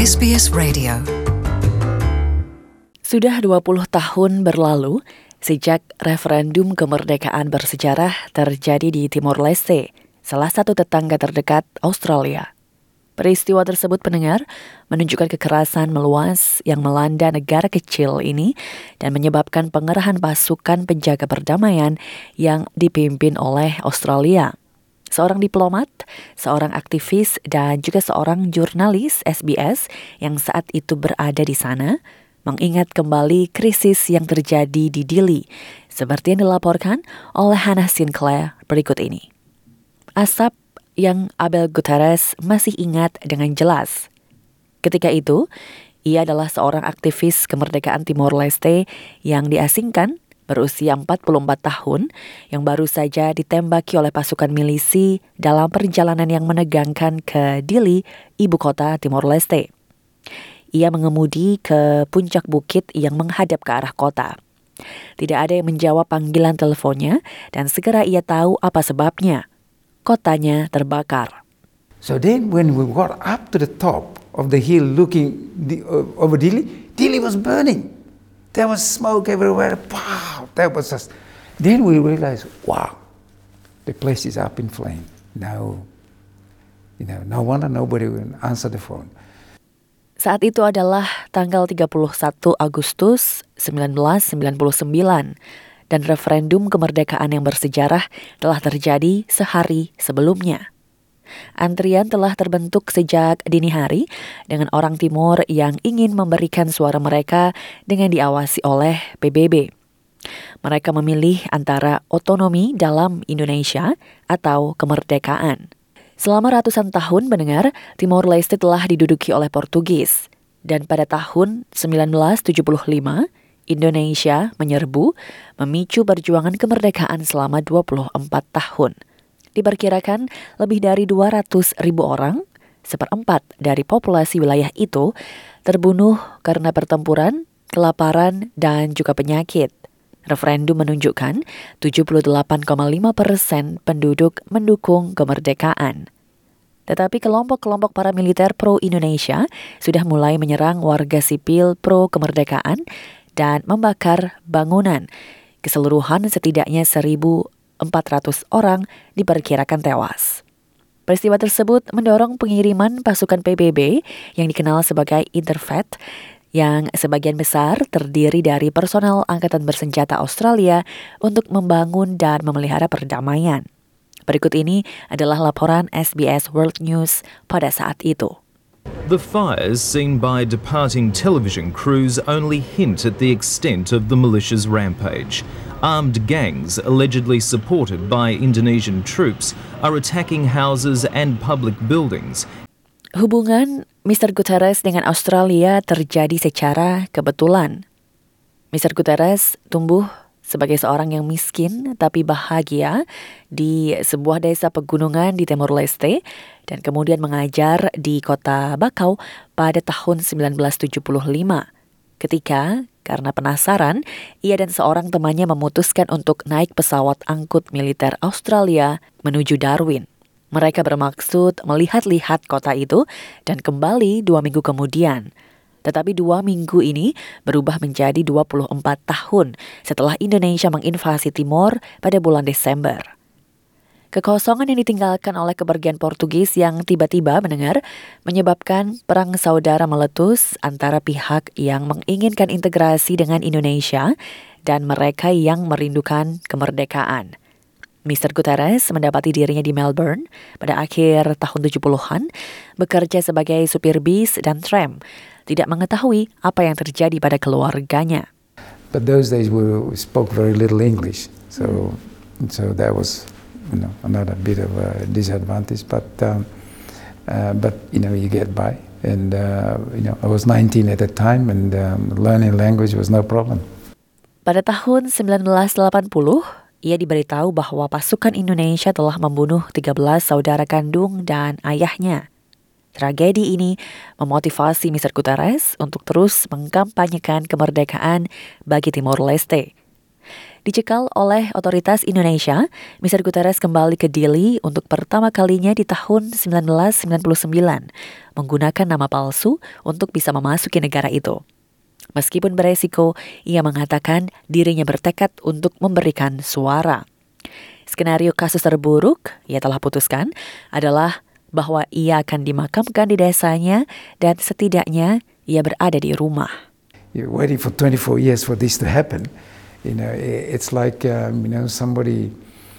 SBS Radio. Sudah 20 tahun berlalu sejak referendum kemerdekaan bersejarah terjadi di Timor Leste, salah satu tetangga terdekat Australia. Peristiwa tersebut pendengar menunjukkan kekerasan meluas yang melanda negara kecil ini dan menyebabkan pengerahan pasukan penjaga perdamaian yang dipimpin oleh Australia. Seorang diplomat, seorang aktivis, dan juga seorang jurnalis SBS yang saat itu berada di sana mengingat kembali krisis yang terjadi di Dili, seperti yang dilaporkan oleh Hannah Sinclair berikut ini. Asap yang Abel Gutierrez masih ingat dengan jelas. Ketika itu, ia adalah seorang aktivis kemerdekaan Timor Leste yang diasingkan berusia 44 tahun yang baru saja ditembaki oleh pasukan milisi dalam perjalanan yang menegangkan ke Dili, ibu kota Timor Leste. Ia mengemudi ke puncak bukit yang menghadap ke arah kota. Tidak ada yang menjawab panggilan teleponnya dan segera ia tahu apa sebabnya. Kotanya terbakar. So then when we got up to the top of the hill looking over Dili, Dili was burning. There was smoke everywhere. Wow, that was just... Then we realized, wow, the place is up in flame. No wonder nobody will answer the phone. Saat itu adalah tanggal 31 Agustus 1999 dan referendum kemerdekaan yang bersejarah telah terjadi sehari sebelumnya. Antrian telah terbentuk sejak dini hari dengan orang Timor yang ingin memberikan suara mereka dengan diawasi oleh PBB. Mereka memilih antara otonomi dalam Indonesia atau kemerdekaan. Selama ratusan tahun mendengar, Timor Leste telah diduduki oleh Portugis. Dan pada tahun 1975, Indonesia menyerbu, memicu perjuangan kemerdekaan selama 24 tahun. Diperkirakan lebih dari 200.000 orang, seperempat dari populasi wilayah itu, terbunuh karena pertempuran, kelaparan, dan juga penyakit. Referendum menunjukkan 78,5% penduduk mendukung kemerdekaan. Tetapi kelompok-kelompok paramiliter pro-Indonesia sudah mulai menyerang warga sipil pro-kemerdekaan dan membakar bangunan. Keseluruhan setidaknya 1.400 orang diperkirakan tewas. Peristiwa tersebut mendorong pengiriman pasukan PBB yang dikenal sebagai Interfet yang sebagian besar terdiri dari personel angkatan bersenjata Australia untuk membangun dan memelihara perdamaian. Berikut ini adalah laporan SBS World News pada saat itu. The fires seen by departing television crews only hint at the extent of the militia's rampage. Armed gangs, allegedly supported by Indonesian troops, are attacking houses and public buildings. Hubungan Mr. Gutierrez dengan Australia terjadi secara kebetulan. Mr. Gutierrez tumbuh sebagai seorang yang miskin tapi bahagia di sebuah desa pegunungan di Timor Leste dan kemudian mengajar di kota Bakau pada tahun 1975. Ketika, karena penasaran, ia dan seorang temannya memutuskan untuk naik pesawat angkut militer Australia menuju Darwin. Mereka bermaksud melihat-lihat kota itu dan kembali 2 minggu kemudian. Tetapi 2 minggu ini berubah menjadi 24 tahun setelah Indonesia menginvasi Timor pada bulan Desember. Kekosongan yang ditinggalkan oleh kepergian Portugis yang tiba-tiba mendengar menyebabkan perang saudara meletus antara pihak yang menginginkan integrasi dengan Indonesia dan mereka yang merindukan kemerdekaan. Mr. Gutierrez mendapati dirinya di Melbourne pada akhir tahun 70-an, bekerja sebagai supir bis dan tram, tidak mengetahui apa yang terjadi pada keluarganya. But those days we spoke very little English, so that was another bit of a disadvantage. But you get by, and I was 19 at the time, and learning language was no problem. Pada tahun 1980, ia diberitahu bahwa pasukan Indonesia telah membunuh 13 saudara kandung dan ayahnya. Tragedi ini memotivasi Mr. Gutierrez untuk terus mengkampanyekan kemerdekaan bagi Timor Leste. Dicekal oleh otoritas Indonesia, Mr. Guterres kembali ke Dili untuk pertama kalinya di tahun 1999, menggunakan nama palsu untuk bisa memasuki negara itu. Meskipun beresiko, ia mengatakan dirinya bertekad untuk memberikan suara. Skenario kasus terburuk ia telah putuskan adalah bahwa ia akan dimakamkan di desanya dan setidaknya ia berada di rumah. You're waiting for 24 years for this to happen. It's like somebody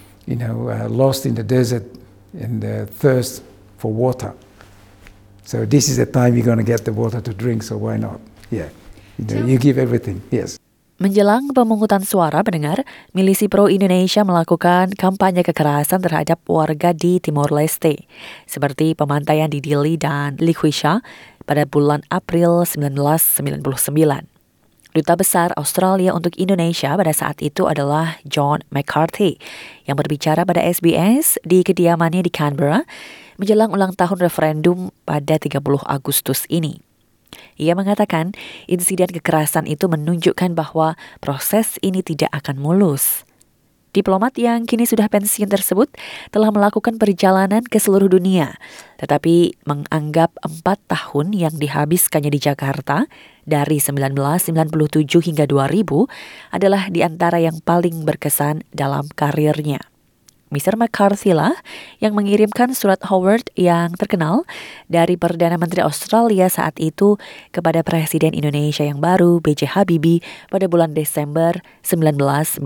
lost in the desert and thirst for water. So this is the time you're going to get the water to drink. So why not? Yeah, you give everything. Yes. Menjelang pemungutan suara, pendengar, milisi pro-Indonesia melakukan kampanye kekerasan terhadap warga di Timor Leste, seperti pemantaian di Dili dan Likuisha pada bulan April 1999. Duta Besar Australia untuk Indonesia pada saat itu adalah John McCarthy, yang berbicara pada SBS di kediamannya di Canberra menjelang ulang tahun referendum pada 30 Agustus ini. Ia mengatakan insiden kekerasan itu menunjukkan bahwa proses ini tidak akan mulus. Diplomat yang kini sudah pensiun tersebut telah melakukan perjalanan ke seluruh dunia, tetapi menganggap 4 tahun yang dihabiskannya di Jakarta dari 1997 hingga 2000 adalah di antara yang paling berkesan dalam karirnya. Mr. McCarthy lah yang mengirimkan surat Howard yang terkenal dari Perdana Menteri Australia saat itu kepada Presiden Indonesia yang baru B.J. Habibie pada bulan Desember 1998.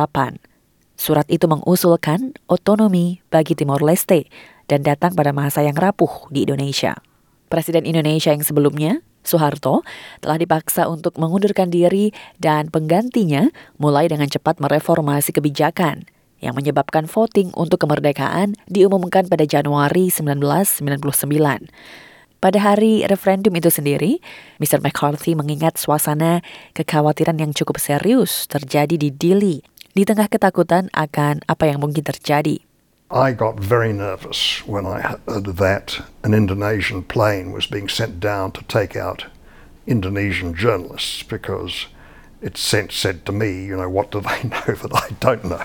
Surat itu mengusulkan otonomi bagi Timor Leste dan datang pada masa yang rapuh di Indonesia. Presiden Indonesia yang sebelumnya, Soeharto, telah dipaksa untuk mengundurkan diri dan penggantinya mulai dengan cepat mereformasi kebijakan yang menyebabkan voting untuk kemerdekaan diumumkan pada Januari 1999. Pada hari referendum itu sendiri, Mr. McCarthy mengingat suasana kekhawatiran yang cukup serius terjadi di Dili di tengah ketakutan akan apa yang mungkin terjadi. I got very nervous when I heard that an Indonesian plane was being sent down to take out Indonesian journalists because it said to me, what do they know that I don't know?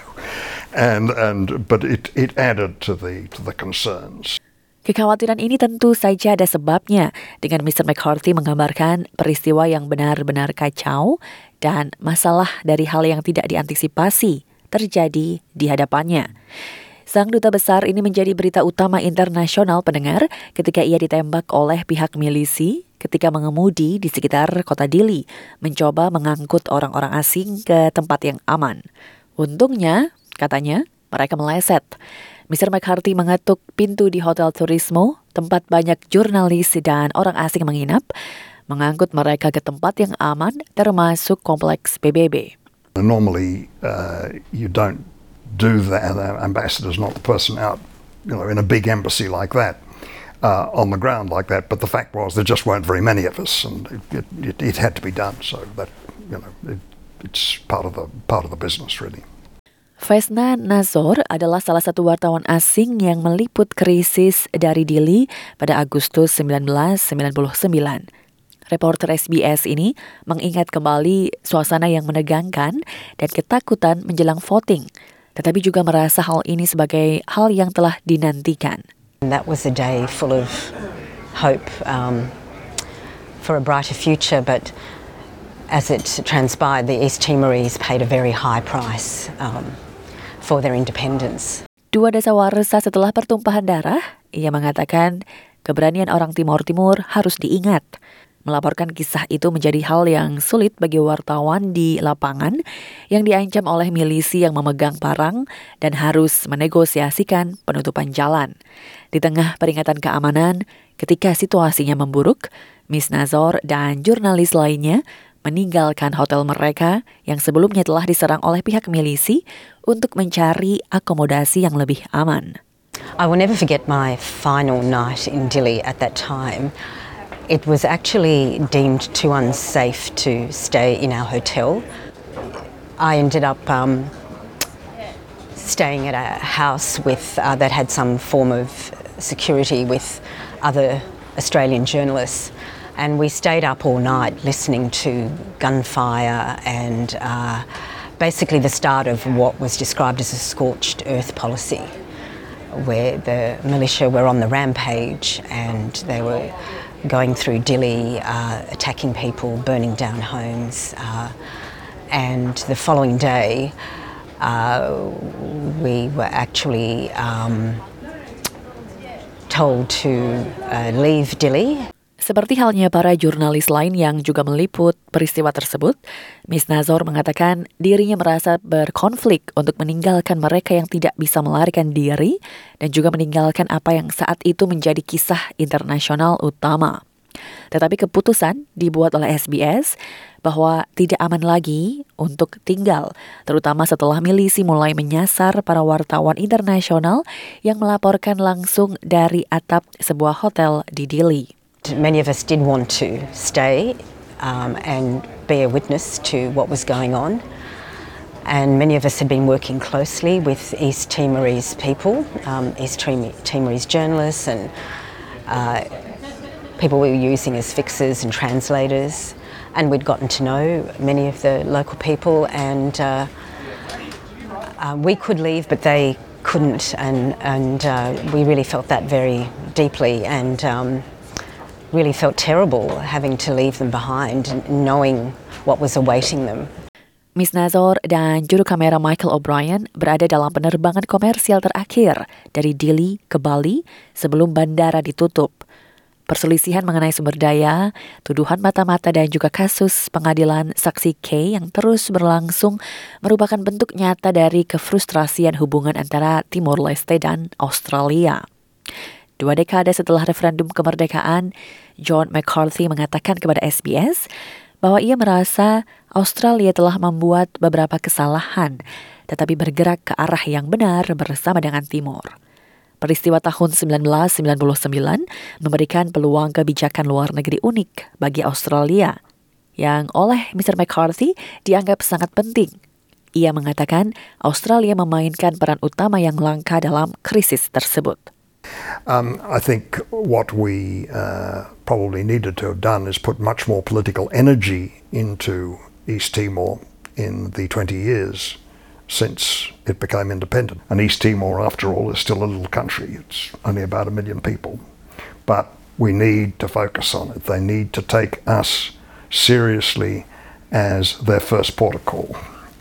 But it added to the concerns. Kekhawatiran ini tentu saja ada sebabnya dengan Mr. McCarthy menggambarkan peristiwa yang benar-benar kacau dan masalah dari hal yang tidak diantisipasi terjadi di hadapannya. Sang duta besar ini menjadi berita utama internasional, pendengar, ketika ia ditembak oleh pihak milisi ketika mengemudi di sekitar kota Dili, mencoba mengangkut orang-orang asing ke tempat yang aman. Untungnya, katanya, mereka meleset. Mr. McCarthy mengetuk pintu di Hotel Turismo, tempat banyak jurnalis dan orang asing menginap, mengangkut mereka ke tempat yang aman, termasuk kompleks PBB. Normally, you don't do that. The ambassador's not the person out, in a big embassy like that, on the ground like that. But the fact was, there just weren't very many of us, and it had to be done. So that, it's part of the business, really. Vesna Nazor adalah salah satu wartawan asing yang meliput krisis dari Dili pada Agustus 1999. Reporter SBS ini mengingat kembali suasana yang menegangkan dan ketakutan menjelang voting, tetapi juga merasa hal ini sebagai hal yang telah dinantikan. That was a day full of hope for a brighter future, but as it transpired, the East Timorese paid a very high price for their independence. Dua dasawarsa setelah pertumpahan darah, ia mengatakan keberanian orang Timor Timur harus diingat. Melaporkan kisah itu menjadi hal yang sulit bagi wartawan di lapangan yang diancam oleh milisi yang memegang parang dan harus menegosiasikan penutupan jalan. Di tengah peringatan keamanan, ketika situasinya memburuk, Miss Nazor dan jurnalis lainnya meninggalkan hotel mereka yang sebelumnya telah diserang oleh pihak milisi untuk mencari akomodasi yang lebih aman. I will never forget my final night in Dili at that time. It was actually deemed too unsafe to stay in our hotel. I ended up staying at a house with that had some form of security with other Australian journalists. And we stayed up all night listening to gunfire and basically the start of what was described as a scorched earth policy, where the militia were on the rampage and they were going through Dili, attacking people, burning down homes, and the following day we were actually told to leave Dili. Seperti halnya para jurnalis lain yang juga meliput peristiwa tersebut, Miss Nazor mengatakan dirinya merasa berkonflik untuk meninggalkan mereka yang tidak bisa melarikan diri dan juga meninggalkan apa yang saat itu menjadi kisah internasional utama. Tetapi keputusan dibuat oleh SBS bahwa tidak aman lagi untuk tinggal, terutama setelah milisi mulai menyasar para wartawan internasional yang melaporkan langsung dari atap sebuah hotel di Dili. Many of us did want to stay and be a witness to what was going on. And many of us had been working closely with East Timorese people, East Timorese journalists and people we were using as fixers and translators. And we'd gotten to know many of the local people, and we could leave but they couldn't, and we really felt that very deeply, and really felt terrible having to leave them behind and knowing what was awaiting them. Miss Nazor dan juru kamera Michael O'Brien berada dalam penerbangan komersial terakhir dari Dili ke Bali sebelum bandara ditutup. Perselisihan mengenai sumber daya, tuduhan mata-mata dan juga kasus pengadilan saksi K yang terus berlangsung merupakan bentuk nyata dari kefrustrasian hubungan antara Timor Leste dan Australia. 2 dekade setelah referendum kemerdekaan, John McCarthy mengatakan kepada SBS bahwa ia merasa Australia telah membuat beberapa kesalahan, tetapi bergerak ke arah yang benar bersama dengan Timor. Peristiwa tahun 1999 memberikan peluang kebijakan luar negeri unik bagi Australia, yang oleh Mr. McCarthy dianggap sangat penting. Ia mengatakan Australia memainkan peran utama yang langka dalam krisis tersebut. I think what we probably needed to have done is put much more political energy into East Timor in the 20 years since it became independent. And East Timor, after all, is still a little country. It's only about 1 million people. But we need to focus on it. They need to take us seriously as their first port of call.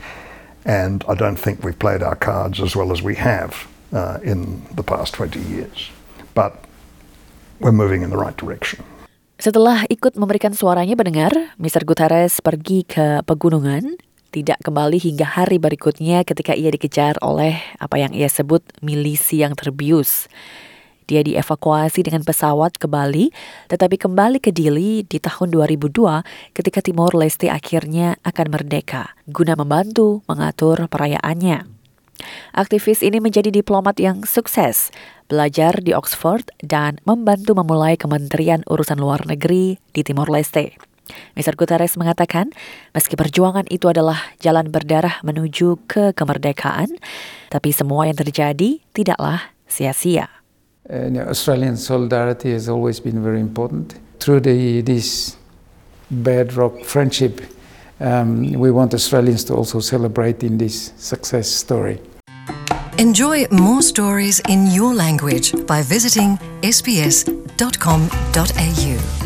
And I don't think we've played our cards as well as we have in the past 20 years. But we're moving in the right direction. Setelah ikut memberikan suaranya mendengar, Mr. Guterres pergi ke pegunungan, tidak kembali hingga hari berikutnya ketika ia dikejar oleh apa yang ia sebut milisi yang terbius. Dia dievakuasi dengan pesawat ke Bali, tetapi kembali ke Dili di tahun 2002 ketika Timor Leste akhirnya akan merdeka, guna membantu mengatur perayaannya. Aktivis ini menjadi diplomat yang sukses, belajar di Oxford dan membantu memulai Kementerian Urusan Luar Negeri di Timor Leste. Mr. Guterres mengatakan, meski perjuangan itu adalah jalan berdarah menuju ke kemerdekaan, tapi semua yang terjadi tidaklah sia-sia. Australian solidarity has always been very important. Through this bedrock friendship, we want Australians to also celebrate in this success story. Enjoy more stories in your language by visiting sbs.com.au.